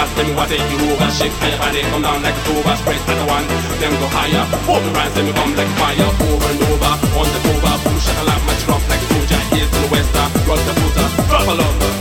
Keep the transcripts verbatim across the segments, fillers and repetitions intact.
mass, tell me what take you over. Shake how your body come down like a tuba. Spread like a one, then go higher. Hold me rise, let me come like fire. Over and over, on the over. Boom, shaka like my drop like a soldier. East to the west, rock the footer, drop all over.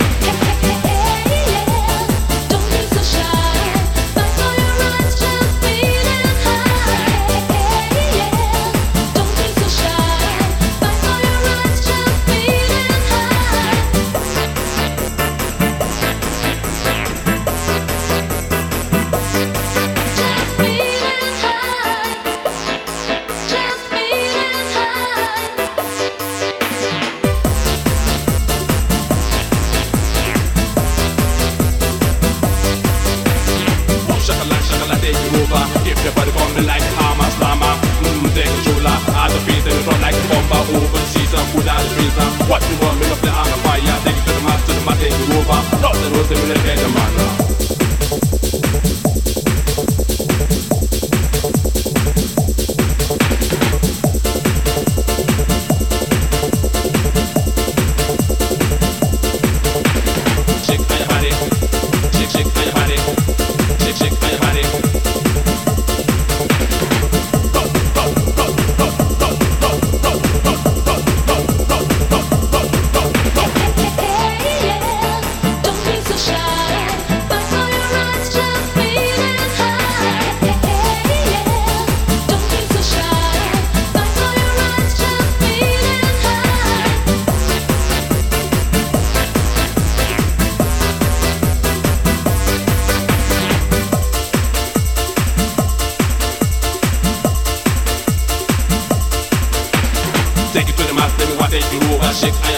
If your body coming like Hama, Slama, mmm, take controller. Out the face and you run like a bomber. Open season, food out the freezer. What you want, me up the arm of fire. Take it to the mat, to the mat, take you over. Not the rose, and we let the man. Shake how your body, shake, shake how your body, shake, shake how your body. Take it to the mass, let me watch take you over. Shake